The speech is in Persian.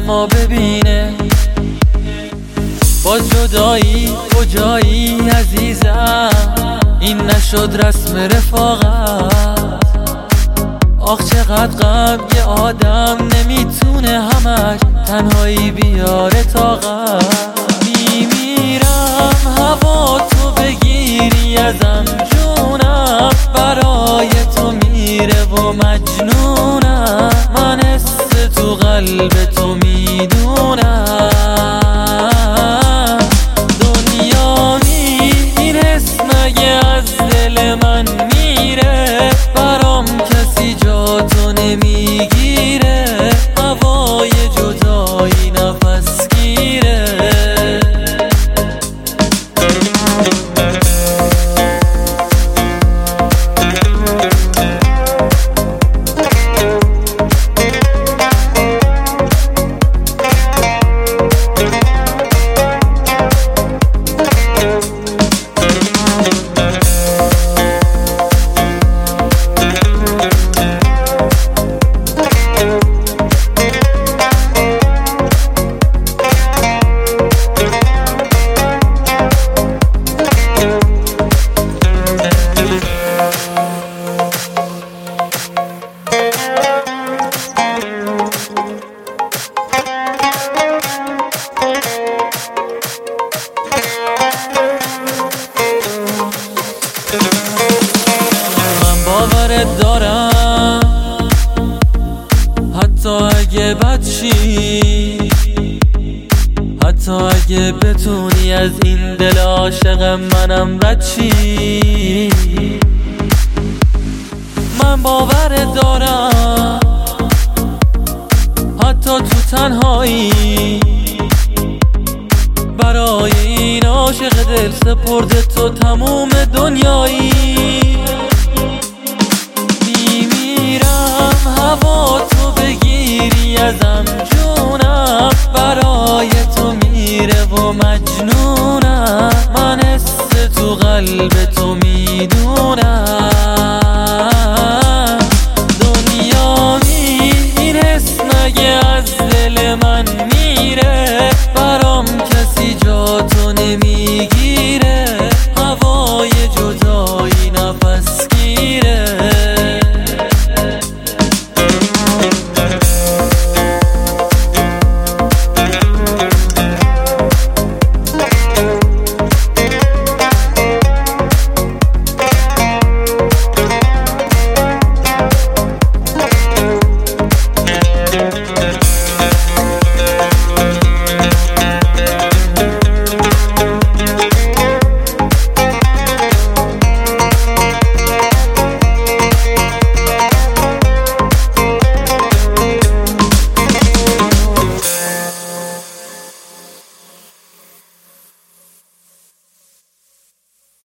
اما ببینه باز جدایی کجایی عزیزم، این نشد رسم رفاقت. آخ چقدر غم یه آدم نمیتونه همش تنهایی بیاره طاقت. میمیرم هوا تو بگیری ازم، جونم برای تو میره و مجنونم، من حس تو قلب تو میدونم. دنیا این حس مگه از دل من میره، برام کسی جا تو نمیگیره، هوای جدایی نفس گیره. من باورت دارم حتی اگه بد شی، حتی اگه بتونی از این دل عاشق منم رد شی. من باورت دارم حتی تو تنهایی، برای این عاشق دل سپرده تو تموم دنیایی. میمیرم هوا تو بگیری ازم، جونم برای تو میره و مجنونم، من حس تو قلب تو